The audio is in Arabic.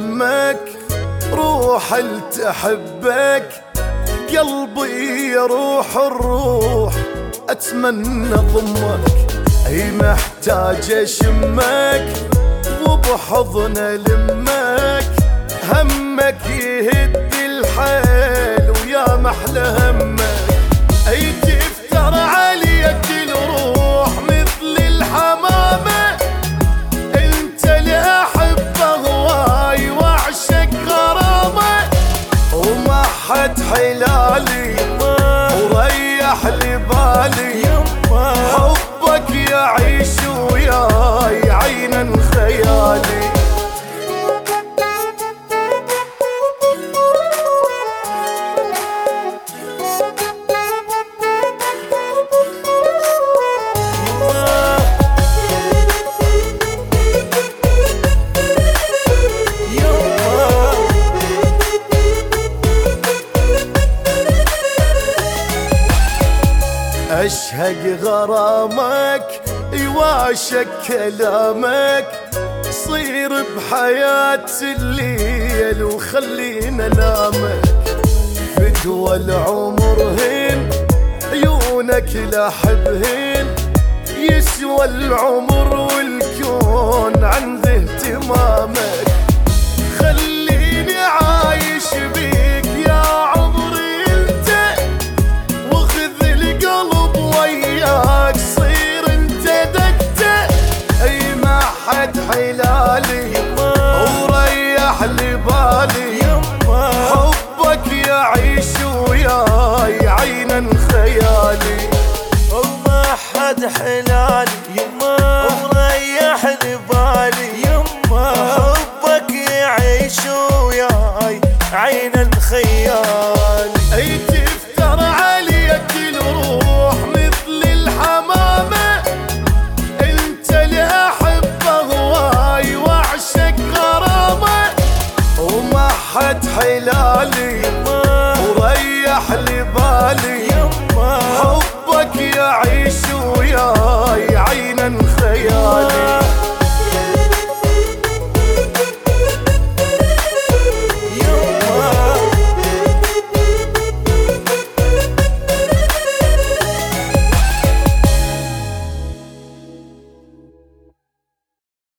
يمك روح لتحبك، قلبي يروح الروح اتمنى ضمك، اي محتاج اشمك وبحضن لمك، همك يهد الحيل ويا محلى همك، اي تفتر عليك الروح مثل الحمامة، انت اللي احبه هواي واعشق غرامة، وما حد حلالي وريح لي بالي، حبك يعيش وياي عينا خيالي. اشهق غرامك يواشك كلامك، صير بحياة الليل وخلينا نامك، فدوى العمر هين عيونك لاحبهن، يسوى العمر والكون عن ذي اهتمامك، خليني عايش بيك يا عمري انت، وخذ القلب وياك صير انت دكته، اي ما حد حلالي وريح لي بالي، حبك يعيش وياي عينا خيالي، وما حد حلالي وريح لي بالي، حبك يعيش وياي عينا خيالي، اي تفتر عليك الروح مثل الحمامة، انت اللي احبه هواي واعشق غرامة، وما حد حلالي وريح لي بالي، حبك يعيش وياي